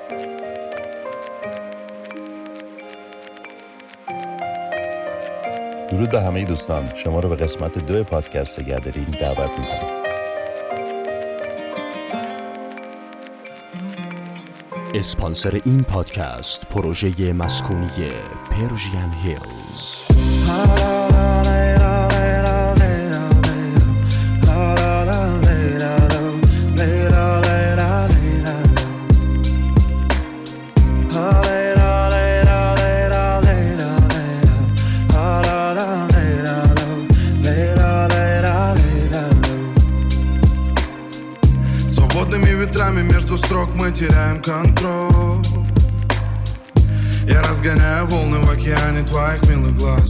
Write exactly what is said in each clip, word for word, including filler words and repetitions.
درود به همه دوستان، شما رو به قسمت دو پادکست گدرین دعوت می‌کنم. اسپانسر این پادکست پروژه مسکونی پرژین هیلز. Между строк мы теряем контроль. Я разгоняю волны в океане твоих милых глаз.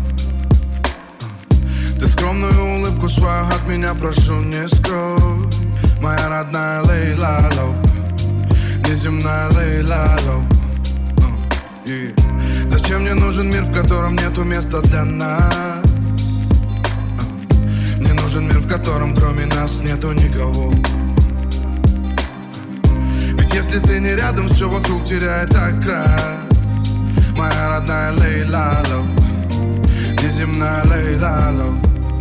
Ты скромную улыбку свою от меня прошу не скрой. Моя родная Лейла Лоу, неземная Лейла Лоу. Зачем мне нужен мир, в котором нету места для нас? Мне нужен мир, в котором кроме нас нету никого. Если ты не рядом, все вокруг теряет окрас. Моя родная Лейла Лоу, неземная Лейла Лоу.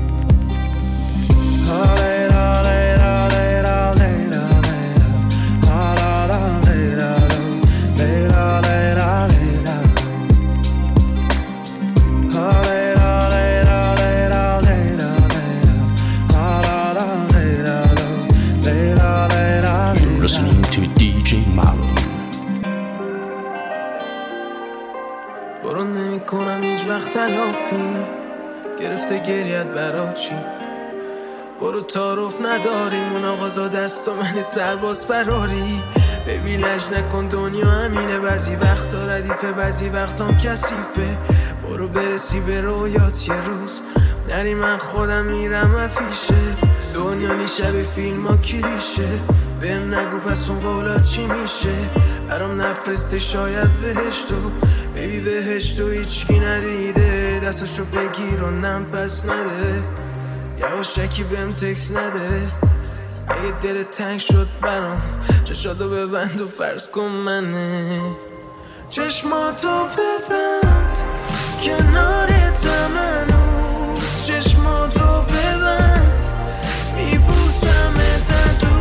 تلافی گرفته گریت برا چی؟ برو تعارف نداریم اون آقازا دست و من سرباز فراری. ببین لج نکن دنیا همینه، بعضی وقتا ردیفه بعضی وقتام کثیفه. برو برسی به رویات یه روز نری، من خودم میرم پیشه. دنیا نی شب فیلم ها کلیشه، بهم نگو پس اون قولات چی میشه. برام نفرسته شاید بهشتو، بیبی بهشتو هیچکی ندیده. دستاشو بگیر و نم پس نده، یواشکی بهم تکس نده. اگه دل تنگ شد برام چشاتو ببند و فرض کن منه. چشماتو ببند کنارتم هنوز، چشماتو ببند میبوسمت تو.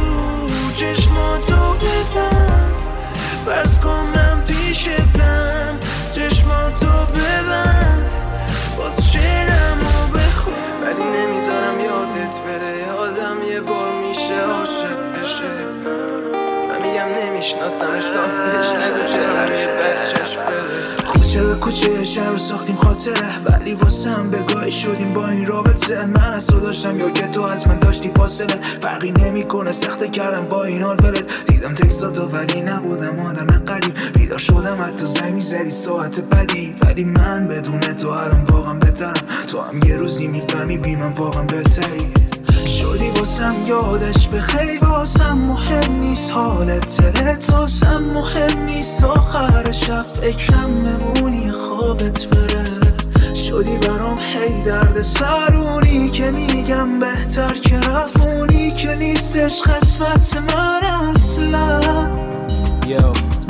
چشماتو ببند فرض کن من پیشتم. چشماتو ببند باز شعرمو بخون، ولی نمیذارم یادت بره. آدم یه بار میشه عاشق بشه. من میگم نمیشناسمش تا بهش نگو چرا روی بچهش فره. کوچه به کوچه شهر ساختیم خاطره، ولی واسم بگاهی شدیم با این رابطه. من از تو داشتم یا که تو از من داشتی فاصله، فرقی نمیکنه سخته کردم با این حال ولت. دیدم تکساتو ولی نبودم آدم غریب، بیدار شدم حتی زنگ میزدی ساعت بدی. ولی من بدون تو الان واقعا بهترم، تو هم یه روزی میفهمی بی من واقعا بهتری. شدی واسم یادش به خیلی، واسم مهم نیست حالت دلت، واسم مهم نیست آخر شب فکرم نمونی خوابت بره. شدی برام هی درد سرونی که میگم بهتر که رفونی، که نیستش قسمت من اصلا. یو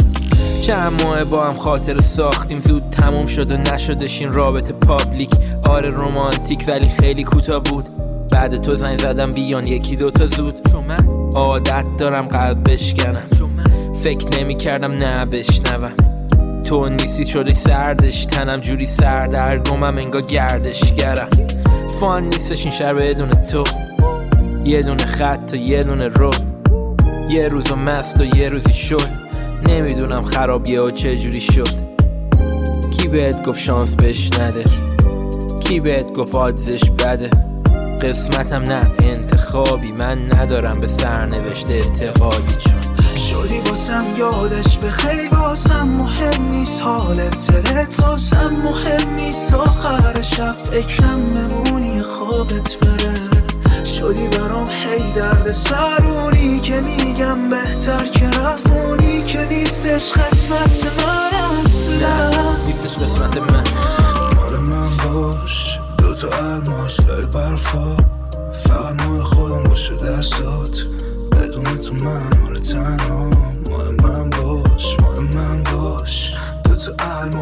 چند ماه با هم خاطر ساختیم، زود تموم شد و نشدش این رابطه پابلیک. آره رومانتیک ولی خیلی کوتاه بود. بعد تو زنگ زدم بیان یکی دوتا زود، چون من عادت دارم قلب بشکنم. چون من فکر نمی کردم نه بشنوم. تو نیستی شده سردش تنم، جوری سردرگمم انگار گردشگرم. فان نیستش این شهر بدون تو، یه دونه خط و یه دونه رو. یه روزو مست و یه روزی شد، نمیدونم خرابیه و چه جوری شد. کی بهت گفت شانس بهش نده؟ کی بهت گفت آدزش بده؟ قسمتم نه انتخابی، من ندارم به سرنوشت اعتقادی. چون شدی واسم یادش به خیلی، واسم مهم نیست حالت دلت، واسم مهم نیست آخر شب فکرم نمونی خوابت بره. شدی برام هی درد سرونی که میگم بهتر که رفونی، که نیستش قسمت من اصلا. نیستش قسمت من. مال من باش دوتا الماس لای برفا، فقط مال خودم باشه دستات. بدون تو من آره تنها. مال من باش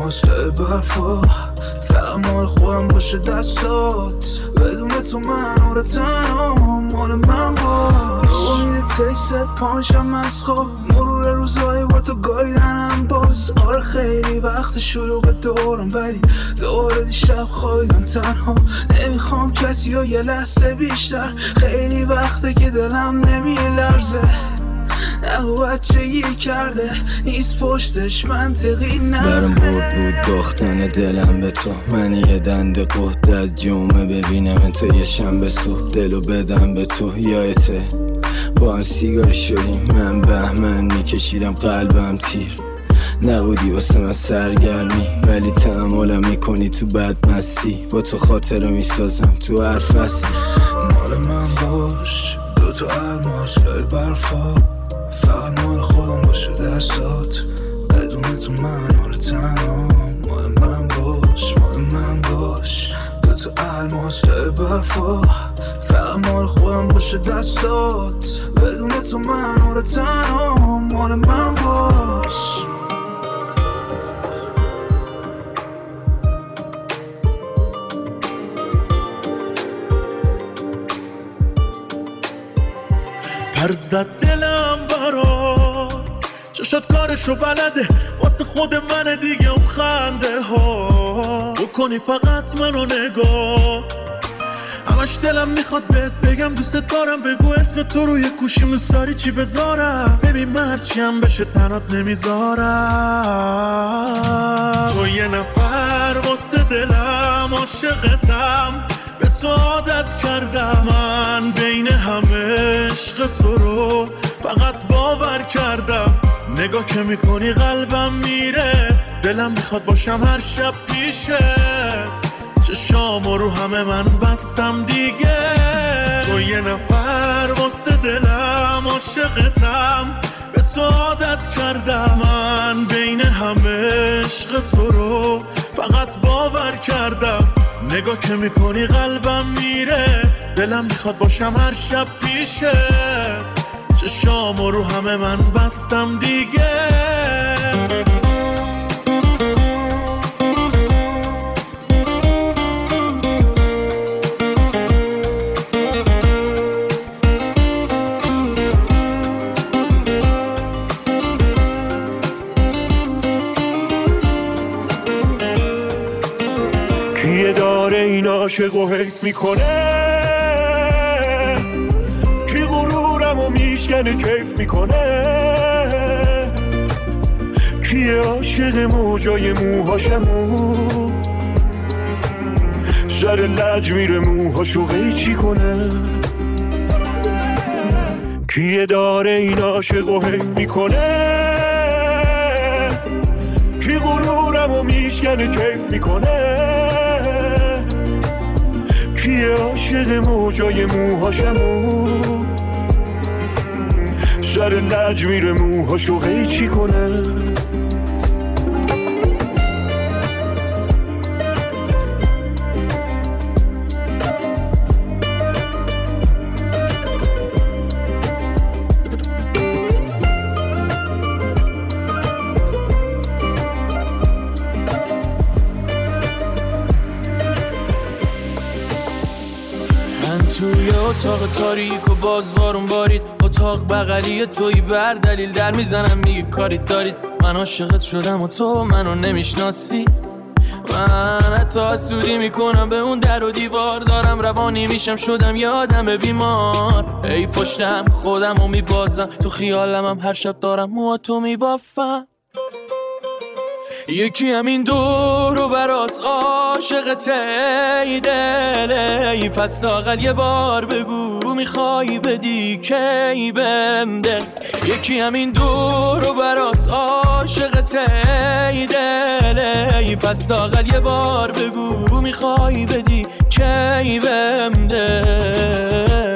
الماس لای برفا، فقط مال خودم باشه دستات، بدون تو من آره تنها مال من باش. امید تکست پانشم از خواب، مرور روزایی با تو گایدنم باز. آره خیلی وقت شلوغ دورم ولی دوباره دیشب خوابیدم تنها. نمیخوام کسی رو یه لحظه بیشتر، خیلی وقته که دلم نمیلرزه. نهو بچگی کرده نیست پشتش منطقی نه. برم برد بود باختن دلم به تو، من یه دنده قهد از جمعه ببینم انتا یه شنبه صبح دلو بدم به تو. یایته با هم سیگار شدیم، من بهمن میکشیدم قلبم تیر، نبودی واسه من سرگرمی ولی تحملم میکنی تو بدمستی. با تو خاطره میسازم تو هر فصلی. مال من باش دو تا الماس لای برفا، فقط مال خودم باشه دستات، بدون تو من آره تنها مال من باش. مال من باش دو تا الماس لای برفا، فقط مال خودم باشه دستات، بدون تو من آره تنها مال من باش. پر زد دلم برا چشات کارشو بلده، واسه خود من دیگه اون خنده ها بکنی فقط منو نگاه. همش دلم میخواد بهت بگم دوست دارم، بگو اسم تو روی گوشیم رو ساری چی بذارم. ببین من هرچی هم بشه تنات نمیذارم. تو یه نفر واسه دلم عاشقتم، به تو عادت کردم من بین همه عشق تو رو فقط باور کردم. نگاه که میکنی قلبم میره، دلم میخواد باشم هر شب پیشه، چشامو رو همه من بستم دیگه. تو یه نفر واسه دلم عاشقتم، به تو عادت کردم من بین همه عشق تو رو فقط باور کردم. نگاه که میکنی قلبم میره، دلم میخواد باشم هر شب پیشه، چشامو رو همه من بستم دیگه. کیه داره این عاشق و حیف میکنه، کی غرورم و میشکنه کیف میکنه، کیه عاشق موجای موهاشمو سر لج میره موهاشو قیچی کنه. کیه داره این عاشق و حیف میکنه، کی غرورم و میشکنه کیف میکنه، کیه عاشق موجای موهاشمو سر لج میره موهاشو قیچی کنه. توی اتاق تاریک و باز بارون بارید، اتاق بغلی توی بر دلیل در میزنم میگه کاریت دارید. من عاشقت شدم و تو منو نمیشناسی، من حتی حسودی میکنم به اون در و دیوار، دارم روانی میشم شدم یه آدم بیمار. ای پشتم خودم رو میبازم، تو خیالم هم هر شب دارم موهاتو میبافم. یکی همین دور و براس عاشقت ای دل، پس لااقل یه بار بگو میخوای بدی کی بهم دل. یکی همین دور و براس عاشقت ای دل، پس لااقل یه بار بگو میخوای بدی کی بهم دل.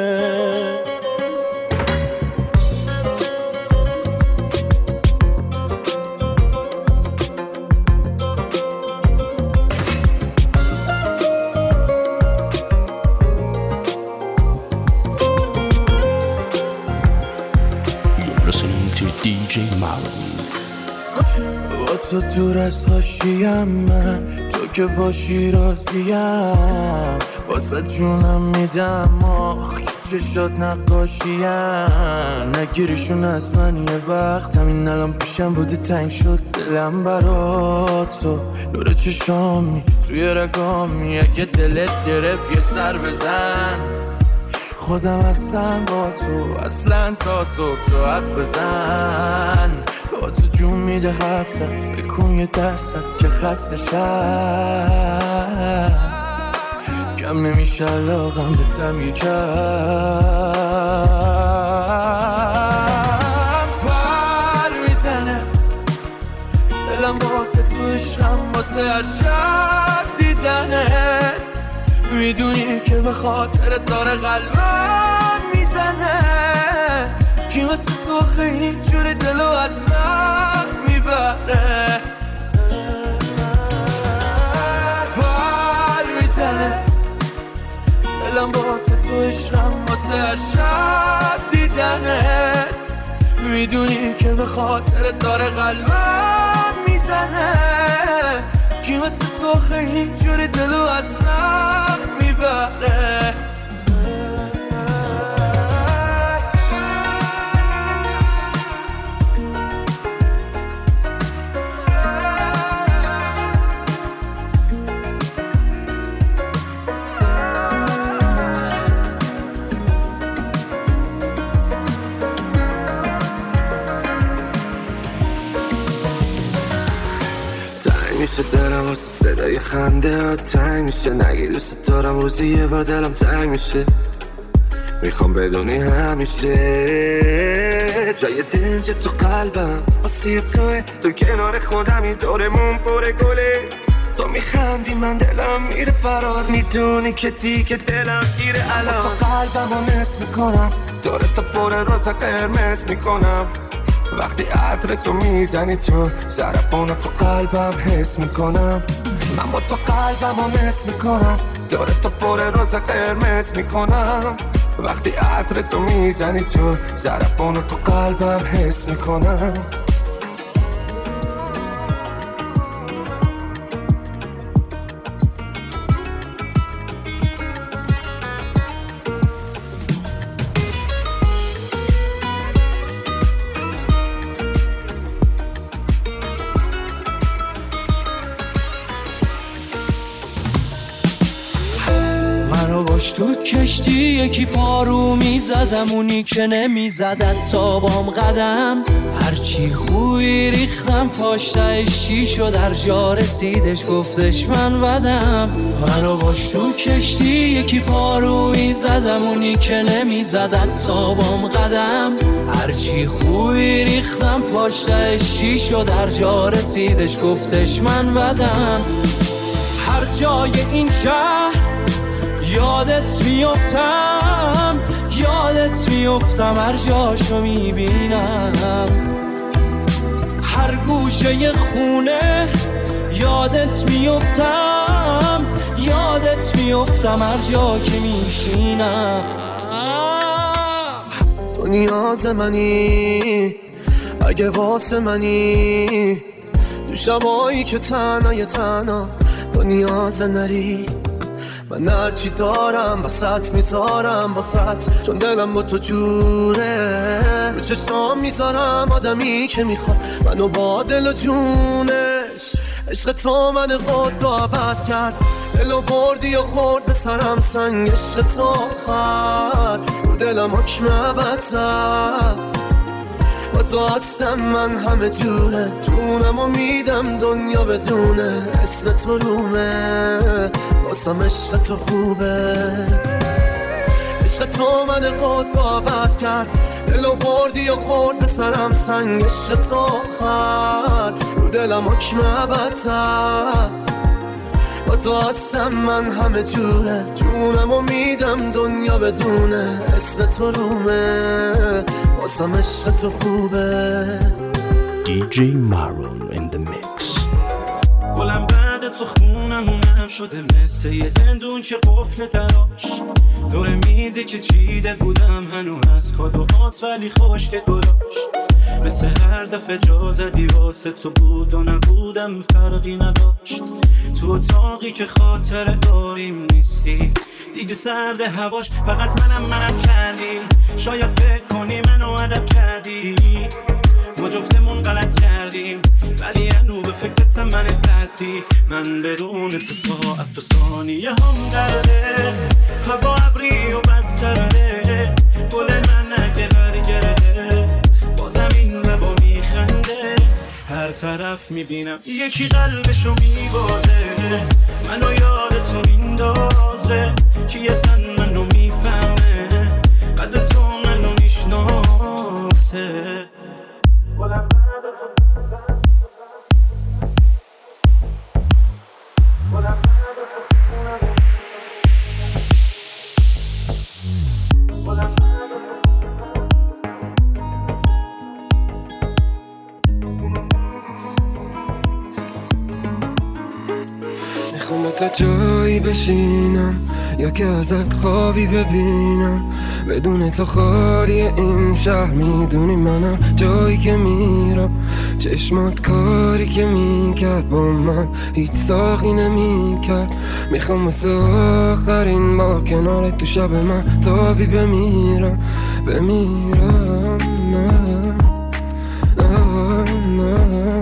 Listening to دی جی Marlon. با تو دور از حاشیم من، تو که باشی راضیم، واسه جونم میدم آخ چشات نقاشیم. نگیریشون از من یه وقت، همین الان پیشم بوده تنگ شد دلم برا تو. نور چشامی توی رگامی، اگه دلت گرفت یه سر بزن. خودم هستم با تو اصلا تا صبح تو حرف بزن. با تو جون میده حرف زد، بکن یه درصد که خسته شد. کم نمیشه علاقم به تم یکم. پر میزنه دلم واسه تو عشقم، واسه هر شب دیدنت. میدونی که به خاطرت داره قلبم میزنه. کی مثل تو خیلی جوری دلو از من میبره. پر میزنه دلم واسه تو عشقم، واسه هر شب دیدنت. میدونی که به خاطرت داره قلبم میزنه. کی مثل تو خیلی جوری دلو از من میبره. میشه دلم واسه صدای خنده ها تنگ میشه. نگی دوست دارم روزی یه بار دلم تنگ میشه. میخوام بدونی همیشه جای دنج تو قلبم واسه توه. تو کنار خودمی دورمون پر گله. تو میخندی من دلم میره فرار. میدونی که دیگه دلم گیره الان. تو قلبم رو نصف میکنم، داره تا پر روزا قرمز میکنم. وقتی عطر تو میزنی تو ضربانو تو قلبم حس میکنم. من با تو قلبم رو نصف میکنم، داره تو پر روزا قرمز میکنم. وقتی عطر تو میزنی تو ضربانو تو قلبم حس میکنم. تو کشتی یکی پارو میزدم، اونی که نمیزدد تا بام قدم. هرچی خوی ریختم پاشتش چی شد، هر جا رسیدش گفتش من بدم. منو باش تو کشتی یکی پارو میزدم، اونی که نمیزدد تا بام قدم. هرچی خوی ریختم پاشتش چی شد، هر جا رسیدش گفتش من بدم. هر جای این شهر یادت میافتم، یادت میافتم، هر جاشو میبینم. هر گوشه خونه یادت میافتم، یادت میافتم، هر جا که میشینم. تو نیاز منی اگه واسه منی، تو شبایی که تنهای تنها تو نیاز نری. من هرچی دارم واسط میذارم واسط، چون دلم با تو جوره. رو چشام میذارم آدمی که میخواد منو با دل و جونش. عشق تو من قد و عوض کرد، دلو بردی و خورد به سرم سنگ. عشق تو خد رو دلم حکم ابد زد. با تو هستم من همه جوره، جونمو میدم دنیا بدونه. اسم تو رومه واسم عشق تو خوبه. عشق تو من قد و عوض کرد، دلو بردی و خورد به سرم سنگ. عشق تو خد رو دلم حکم ابد زد. با تو هستم من همه جوره، جونمو میدم دنیا بدونه. اسم تو رومه واسم عشق تو خوبه. دی جی Maroon in the mix. گلم بعد تو خونمونم شده مثل یه زندون که قفل دراش. دور میزی که چیده بودم هنوز از کادوهات ولی خشک گلاش. مثل هر دفعه جا زدی واسه تو بود و نبودم فرقی نداشت. تو اتاقی که خاطره داریم نیستی دیگه سرد هواش، فقط منم منم کردی. شاید فکر کنی منو ادب کردی، ما جفتمون غلط کردیم ولی انو به فکرتم من دردی. من بدون تو ساعت و ثانیه هم درده، هوا ابری و بد سرده، گل من اگه برگرده با زمین لبا میخنده. هر طرف میبینم یکی قلبشو میبازه، منو یاد تو میندازه که اصلا منو میفهمه قدر تو منو میشناسه. میخوام تا جایی بشینم یا که ازت خوابی ببینم، بدون تو خالی این شهر. میدونی منم جایی که میرم، چشمات کاری که میکرد با من هیچ ساقی نمیکرد. میخوام واسه آخرین بار کنار تو شب من تابی بمیرم بمیرم نه نه نه.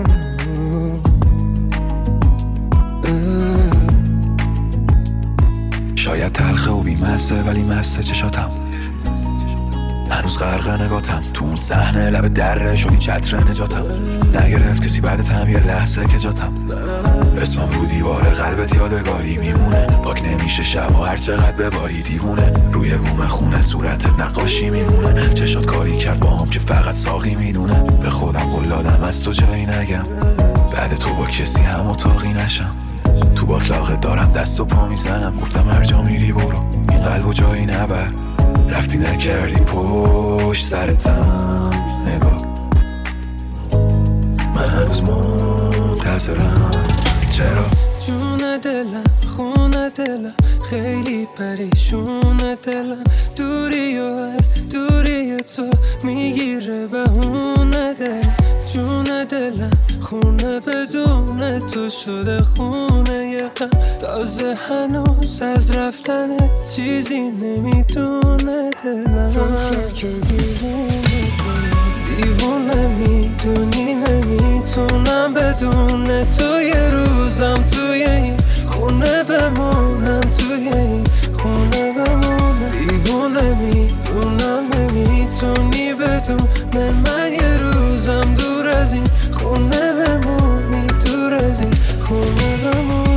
شاید تلخه و بیمسته ولی مسته چشاتم، هنوز غرق نگاتم تو اون صحنه لب دره شدی چتر نجاتم. نگرفت کسی بعدت هم یه لحظه که جاتم، اسمم رو دیوار قلبت یادگاری میمونه. پاک نمیشه شب و هر چقدر بباری دیوونه، روی بوم خونه صورتت نقاشی میمونه. چشات کاری کرد با هم که فقط ساقی میدونه. به خودم قول دادم از تو جایی نگم، بعد تو با کسی هم اتاقی نشم. تو باطلاقت دارم دست و پا میزنم، گفتم هر جا میری برو این قلب و جایی نبر. رفتی نکردی پشت سرتم نگاه، من هنوز منتظرم. چرا؟ جون دلم خونه دلم خیلی پریشون دلم، دوری و از دوری تو میگیره بهونه دلم. جون دلم خونه بدون تو شده خونه یه غم، تازه هنوز از رفتن چیزی نمیدونه دلم. تو که دیوونه دیوونه میدونی نمیتونم بدون تو یه روزم توی این خونه بمونم، توی این خونه بمونم. دیوونه میدونم نمیتونی بدون من یه روزم دور از این خونه بمونی، دور از این خونه بمونی.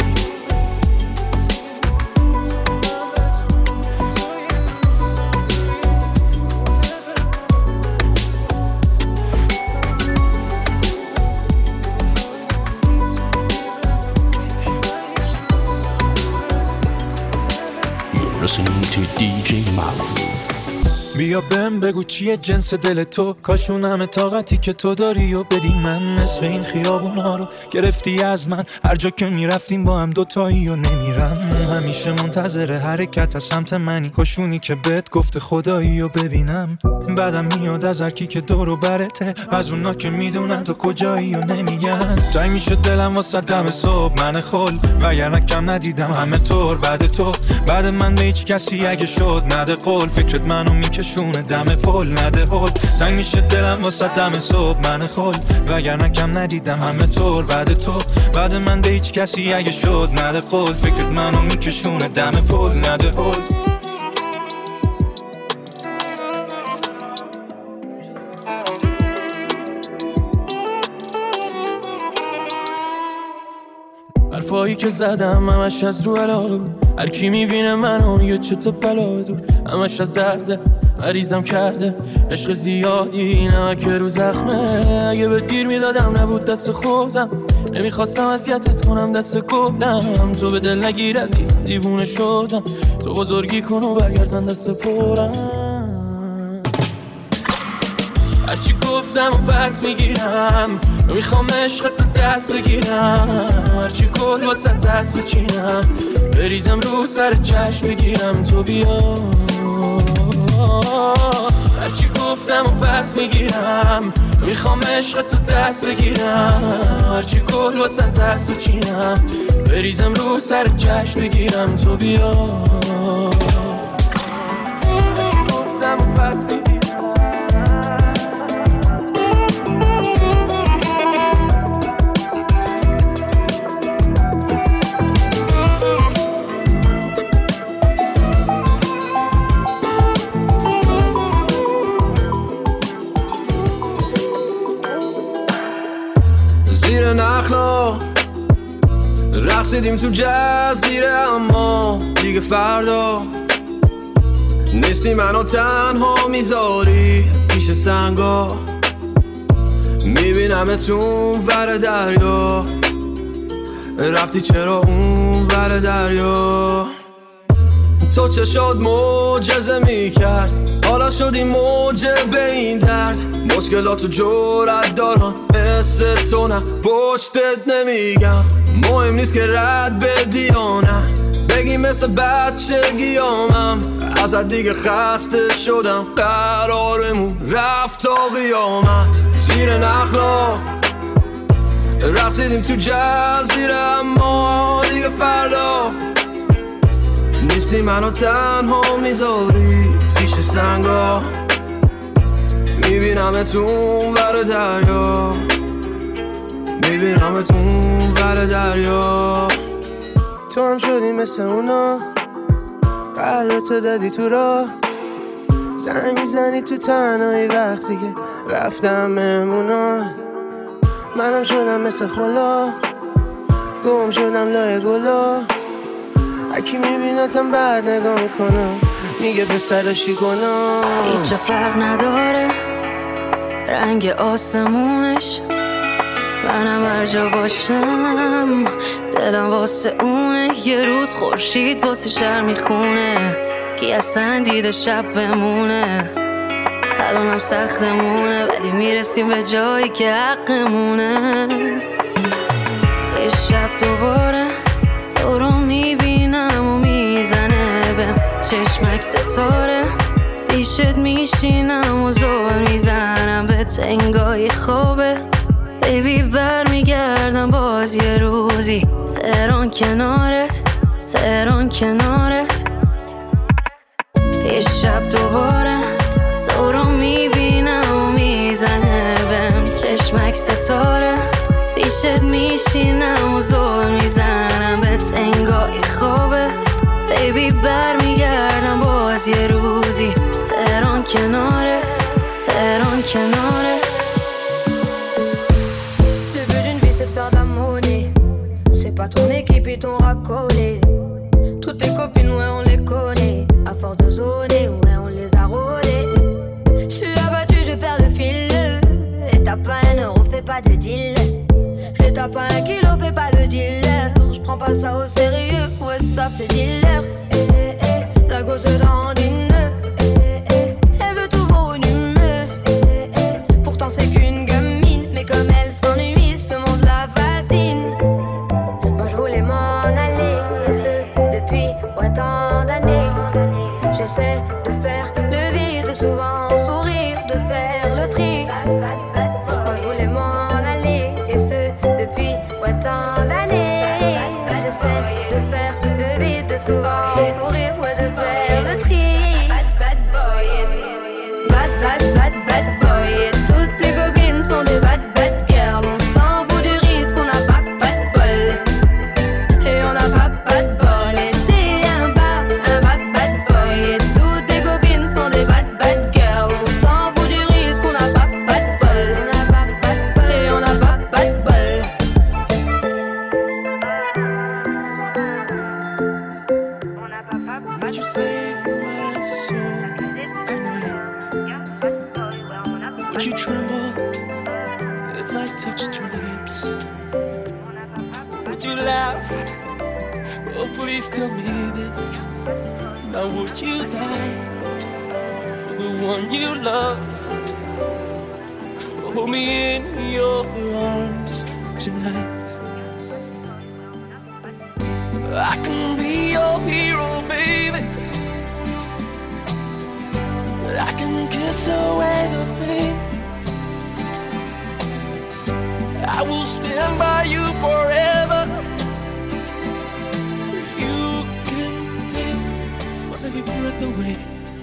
Listening to دی جی Marlon. بیا بهم بگو چیه جنس دل تو، کاشون همه طاقتی که تو داری و بدی من. نصف این خیابونا رو گرفتی از من، هر جا که میرفتیم با هم دوتایی و نمیرم. همیشه منتظر حرکت از سمت منی، کاشونی که بهت گفته خدایی و ببینم. بعدم میاد از هرکی که دور و برته، از اونا که میدونن تو کجایی و نمیگن. تنگ میشه دلم واسه دم صبح من خل، وگرنه کم ندیدم همه طور بعد تو. بعد من به هیچ کسی اگه شد نده قول، فکرت منو میکشونه دم پل نده هول. تنگ میشه دلم واسه دم صبح من خل، وگرنه کم ندیدم همه طور بعد تو. بعد من به هیچ کسی اگه شد نده قول، فکرت منو میکشونه دم پل نده هول. حرفایی که زدم همش از رو علاقه بود، هر کی میبینه منو میگه چه تو بلا دور. همش از درده مریضم کرده عشق زیادی، نمک رو زخمه. اگه بهت گیر میدادم نبود دست خودم، نمیخواستم اذیتت کنم دست کلم. تو به دل نگیر عزیز دیوونه شدم، تو بزرگی کن و برگردن دست پرم. هرچی گفتم و پس میگیرم، میخوام عشق تو دست بگیرم. هرچی کل واسه دست بچینم، بریزم رو سر چشم بگیرم. تو بیا هرچی گفتم و پس میگیرم، میخوام عشق تو دست بگیرم، هرچی کل واسه دست بچینم، بریزم رو سر جشن بگیرم. تو بیا گفتم و پس میگیرم. زیر نخلا رقصیدیم تو جزیره، اما دیگه فردا نیستی منو تنها میذاری پیش سنگا. میبینم تو اون ور دریا، رفتی چرا اون ور دریا؟ تو چه شد معجزه میکرد، حالا شدی موجه به این درد. مشکلاتو جرأت دارم مثل تو، نه پشتت نمیگم. مهم نیست که رد بدی یا نه، بگی مثل بچگیامم. ازت دیگه خسته شدم، قرارمون رفت تا قیامت. زیر نخلا رقصیدیم تو جزیره، اما دیگه فردا نیستی منو تنها میذاری پیش سنگا. میبینم تو اون ور دریا، میبینم تو اون ور دریا. تو هم شدی مثل اونا، قلبتو دادی تو راه، زنگ میزنی تو تنهایی وقتی که رفتم مهمونا. منم شدم مثل خلا، گم شدم لای گلا. هکی میبینتم بعد نگاه میکنم، میگه پسرشی کنم. هیچ فرق نداره رنگ آسمونش، منم هر جا باشم دلم واسه اونه. یه روز خورشید واسه شهر میخونه، کی اصلا دیده شب بمونه. الانم سختمونه ولی میرسیم به جایی که حقمونه. یه شب دوباره تو رو میبینم و میزنه بهم چشمک ستاره، پیشت میشینم و زول میزنم به تنگای خوابه. بیبی بر میگردم باز یه روزی، تهران کنارت، تهران کنارت. یه شب دوباره تو رو میبینم و میزنه بهم چشمک ستاره، پیشت میشینم و زول میزنم به تنگای خوابه. بیبی بر میگردم باز یه روزی، تهران کنارت، تهران کنارت. Le but d'une vie c'est de faire de la monnaie, c'est pas ton équipe et ton racolé. Toutes tes copines ouais on les connaît, à force de zoner ouais on les a rôlées. J'suis abattu, je perds le fil, et t'as pas un euro, fais pas de deal. Et t'as pas un kilo, fais pas le dealer. J'prends pas ça au sérieux, ouais ça fait dealer. Eh, eh, eh, la gosse dans une nœud. Eh, eh, eh, elle veut tout voir une humeur. Eh, eh, eh, pourtant c'est qu'une gamine, mais comme elle s'ennuie, ce monde la fascine. Moi j'voulais m'en aller, et ce depuis ouais, tant d'années. J'essaie de faire le vide, souvent sourire, de faire le tri. Moi j'voulais m'en aller, et ce depuis ouais, tant d'années. J'essaie de faire le vide, souvent sourire, ouais, de faire le tri. Bad, bad boy, bad, bad, bad, bad boy. Et toutes tes copines sont des bad, bad girls. On s'en fout du risque, on n'a pas, pas de bol. Et on n'a pas, pas de bol. Et t'es un bad, un bad, bad boy. Et toutes tes copines sont des bad, bad girls. On s'en fout du risque, on n'a pas, pas de bol. On n'a pas, pas de bol. Et on n'a pas, pas de bol. What you say for my soul tonight? Would you tremble if I touched your lips? Would you laugh? Oh please tell me this. Now would you die for the one you love? Hold me in your arms tonight. I can be your hero, baby. I will stand by you forever. You can take my breath away.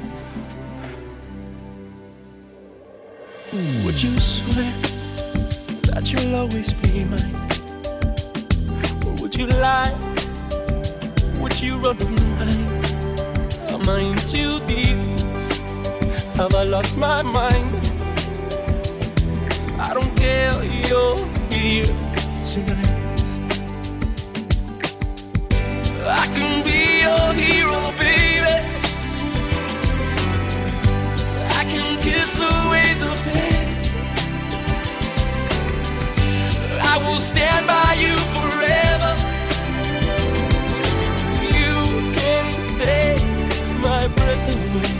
Would you swear that you'll always be mine? Or would you lie? Would you run on mine? Am I in too deep? Have I lost my mind? I don't care, you're here tonight. I can be your hero, baby. I can kiss away the pain. I will stand by you forever. You can take my breath away.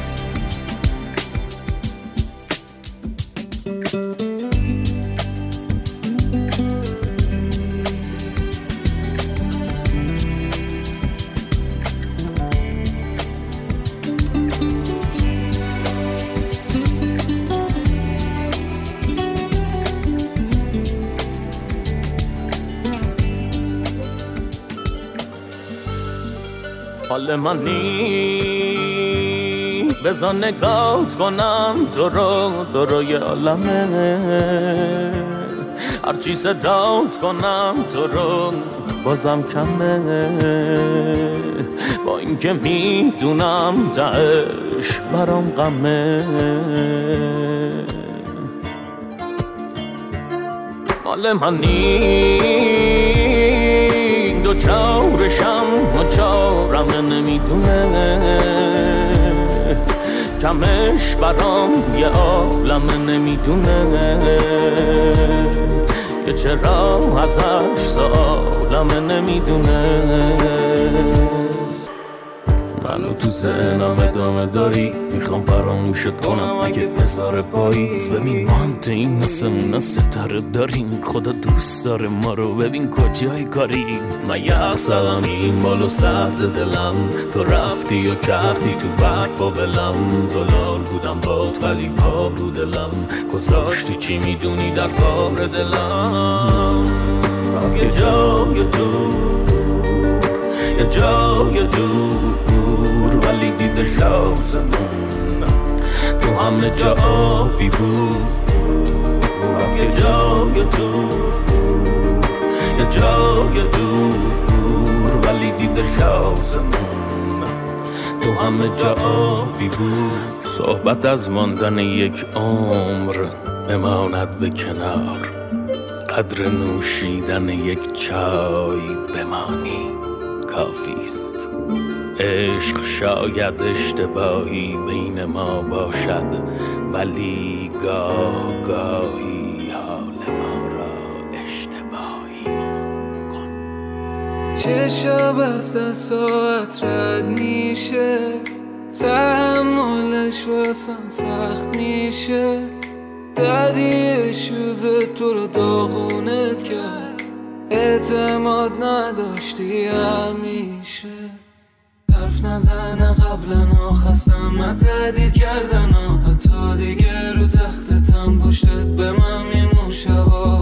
حال منی بذار نگات کنم تو رو تو رو یه عالمه هرچی صدات کنم تو رو بازم کمه با اینکه میدونم تهش برام غمه حال منی دو چارشم و چارم نمیدونه کمش برام یه عالم نمیدونه که چرا ازش سالم نمیدونه منو تو ذهنم ادامه داری میخوام فراموشت کنم اگه بذاره پاییز ببین ما هم تو این نسمونه ستاره داریم خدا دوست داره ما رو ببین کجای کاری من یخ زدم این بالو سرد دلم تو رفتی و کردی تو برف و ولم زلال بودم باد ولی پا رو دلم گذاشتی چی میدونی در بار دلم رفت یه جای دور یه جای دور ولی دیده شاسمون تو همه جا آبی بود رفت یه جای دور یه جای دور ولی دیده شاسمون تو همه جا آبی بود صحبت از ماندن یک عمر بماند به کنار قدر نوشیدن یک چای بمانی کافیست عشق شاید اشتباهی بین ما باشد ولی گاه گاهی حال ما را اشتباهی کن چه شب از دستات رد میشه تحملش واسم سخت میشه دردی شوز تو رو داغونت کرد اعتماد نداشتی همیشه حرف نزنه قبلا خستم من تهدید کردن حتی دیگه رو تختتم پشتت به من میمون شبا